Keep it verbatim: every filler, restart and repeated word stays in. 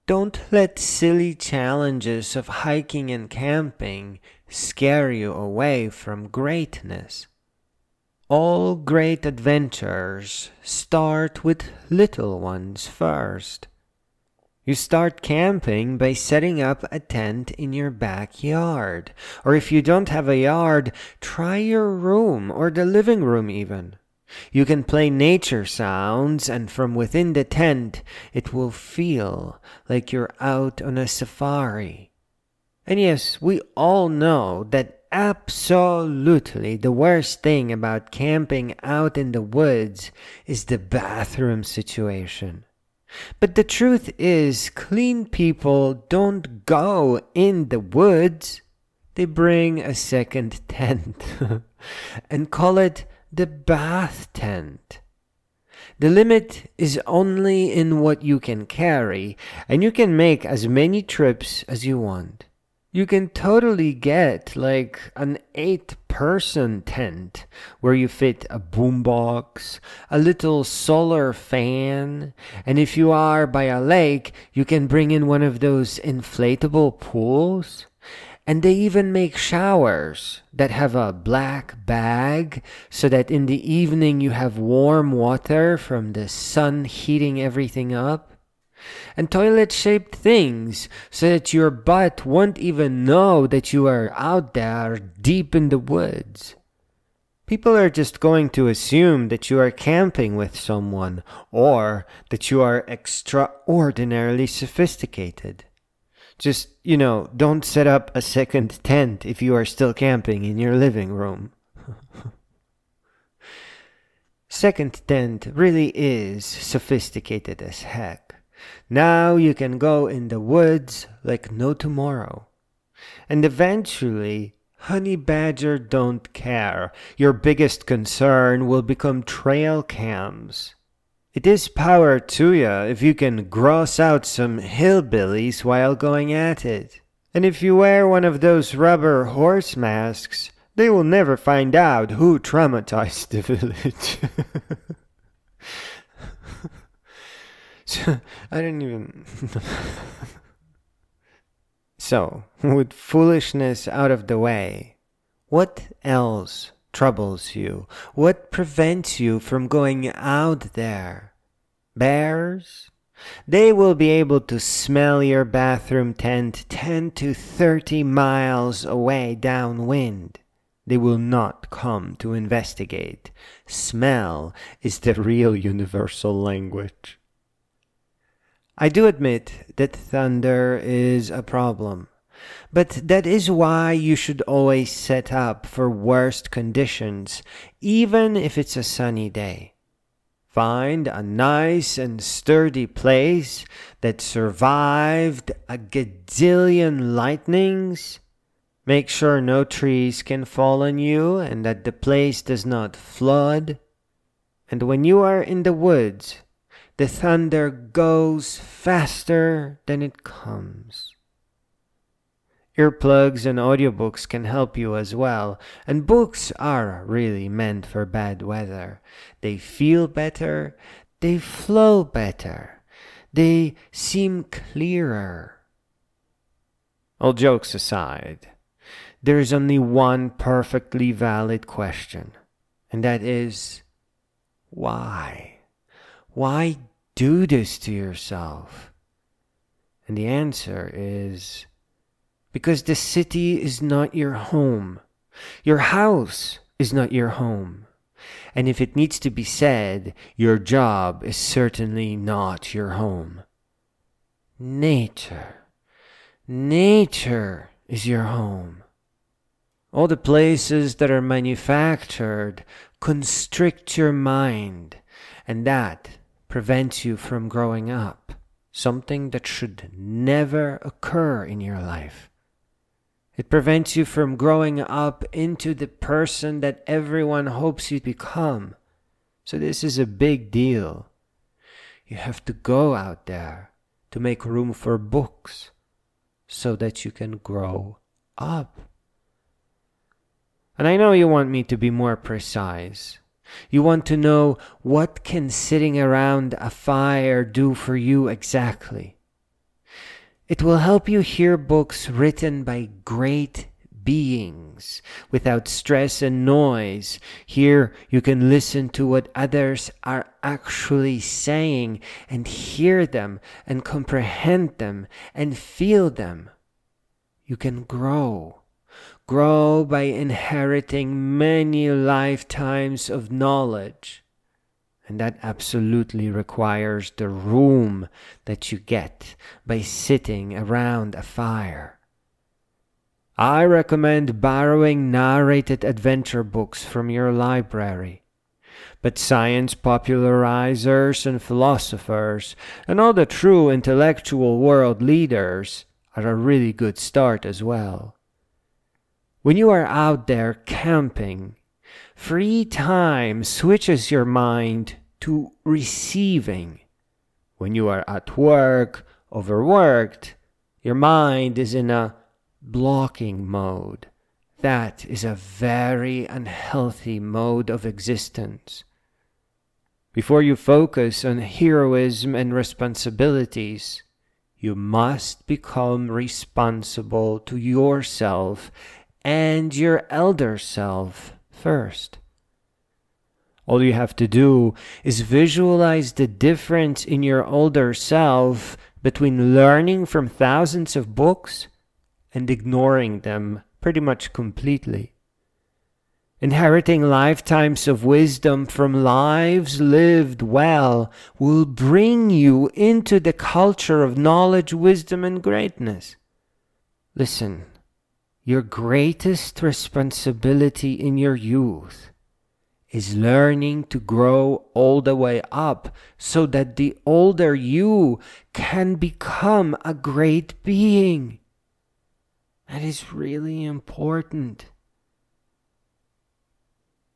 Don't let silly challenges of hiking and camping scare you away from greatness. All great adventures start with little ones first. You start camping by setting up a tent in your backyard. Or if you don't have a yard, try your room or the living room even. You can play nature sounds, and from within the tent, it will feel like you're out on a safari. And yes, we all know that absolutely the worst thing about camping out in the woods is the bathroom situation. But the truth is, clean people don't go in the woods. They bring a second tent and call it the bath tent. The limit is only in what you can carry, and you can make as many trips as you want. You can totally get like an eight-person tent where you fit a boombox, a little solar fan, and if you are by a lake, you can bring in one of those inflatable pools. And they even make showers that have a black bag so that in the evening you have warm water from the sun heating everything up. And toilet-shaped things so that your butt won't even know that you are out there deep in the woods. People are just going to assume that you are camping with someone or that you are extraordinarily sophisticated. Just, you know, don't set up a second tent if you are still camping in your living room. Second tent really is sophisticated as heck. Now you can go in the woods like no tomorrow. And eventually, honey badger don't care. Your biggest concern will become trail cams. It is power to ya if you can gross out some hillbillies while going at it. And if you wear one of those rubber horse masks, they will never find out who traumatized the village. So, I didn't even... So, with foolishness out of the way, what else troubles you? What prevents you from going out there? Bears? They will be able to smell your bathroom tent ten to thirty miles away downwind. They will not come to investigate. Smell is the real universal language. I do admit that thunder is a problem, but that is why you should always set up for worst conditions, even if it's a sunny day. Find a nice and sturdy place that survived a gazillion lightnings. Make sure no trees can fall on you and that the place does not flood. And when you are in the woods, the thunder goes faster than it comes. Earplugs and audiobooks can help you as well, and books are really meant for bad weather. They feel better, they flow better, they seem clearer. All jokes aside, there is only one perfectly valid question, and that is, why? Why do this to yourself? And the answer is, because the city is not your home. Your house is not your home. And if it needs to be said, your job is certainly not your home. Nature. Nature is your home. All the places that are manufactured constrict your mind, and that prevents you from growing up, something that should never occur in your life. It prevents you from growing up into the person that everyone hopes you become. So this is a big deal. You have to go out there to make room for books so that you can grow up. And I know you want me to be more precise. You want to know what can sitting around a fire do for you exactly. It will help you hear books written by great beings without stress and noise. Here you can listen to what others are actually saying and hear them and comprehend them and feel them. You can grow. Grow by inheriting many lifetimes of knowledge. And that absolutely requires the room that you get by sitting around a fire. I recommend borrowing narrated adventure books from your library. But science popularizers and philosophers and all the true intellectual world leaders are a really good start as well. When you are out there camping, free time switches your mind to receiving. When you are at work, overworked, your mind is in a blocking mode. That is a very unhealthy mode of existence. Before you focus on heroism and responsibilities, you must become responsible to yourself and your elder self first. All you have to do is visualize the difference in your older self between learning from thousands of books and ignoring them pretty much completely. Inheriting lifetimes of wisdom from lives lived well will bring you into the culture of knowledge, wisdom, and greatness. Listen, your greatest responsibility in your youth is learning to grow all the way up so that the older you can become a great being. That is really important.